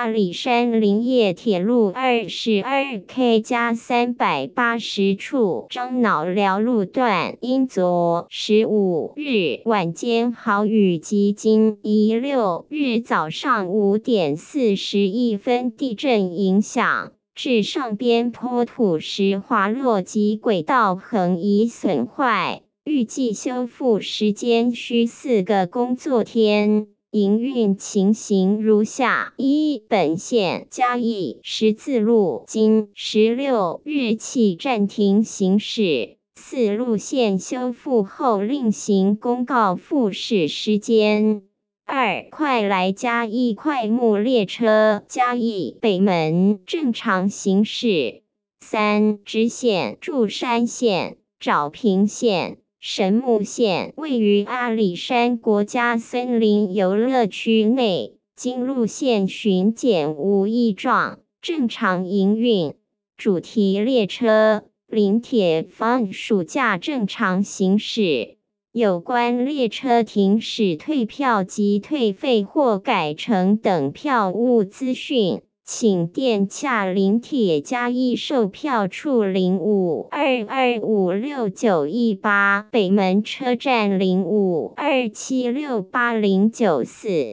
阿里山林业铁路22K+380处樟脑寮路段因昨15日晚间豪雨及今16日早上5点41分地震影响，致上边坡土石滑落及轨道横移损坏，预计修复时间需4个工作天。营运情形如下：一、本线嘉义十字路今16日起暂停行驶。4、路线修复后另行公告复驶时间。2、快来嘉义快木列车嘉义北门正常行驶。3、支线祝山线、沼平线、神木线位于阿里山国家森林游乐区内，经路线巡检无异状，正常营运。主题列车林铁 Fun 暑假正常行驶。有关列车停驶退票及退费或改乘等票务资讯，请电洽林铁嘉义售票处0522569118，北门车站0527680994。